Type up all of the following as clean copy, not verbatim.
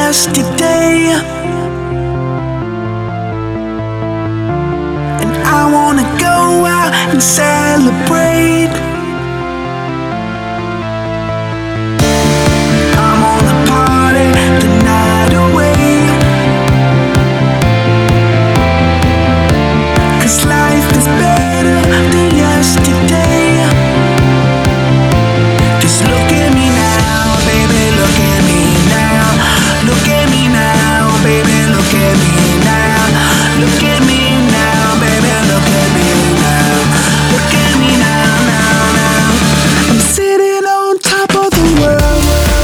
yesterday, and I wanna go out and celebrate. I'm on the party the night away, 'cause life is better than yesterday. Just look at me now, baby, look at me now. Look at me now, baby, look at me now. Look at me now, baby, look at me now. Look at me now, now, now. I'm sitting on top of the world.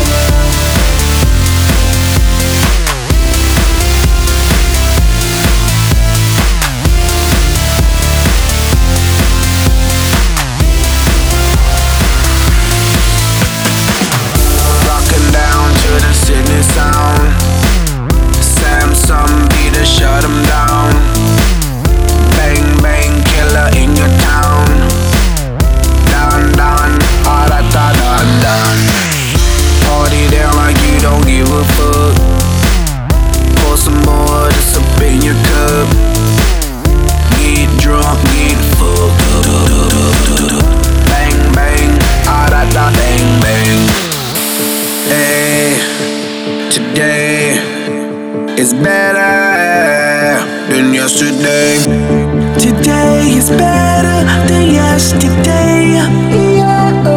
Rocking down to the Sydney sound. Samsung Peter, shut 'em down. Bang bang killer in your town. Dun dun, ah da da dun dun. Party there like you don't give a fuck. Pour some more, just up in your cup. Get drunk, get fucked up. Bang bang, ah da da bang bang. Hey, today is better than yesterday. Today is better than yesterday. Yeah,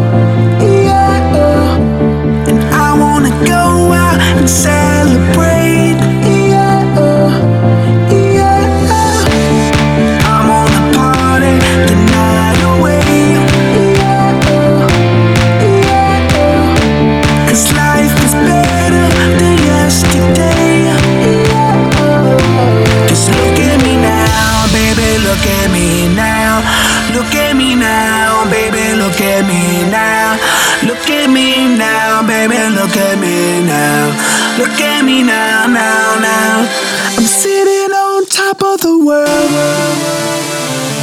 yeah. And I wanna go out and celebrate. Yeah, yeah. I'm on the party the night away. Yeah, yeah. 'Cause life is better than yesterday. Just look at me now, baby, look at me now. Look at me now, baby, look at me now. Look at me now, baby, look at me now. Look at me now, now, now. I'm sitting on top of the world.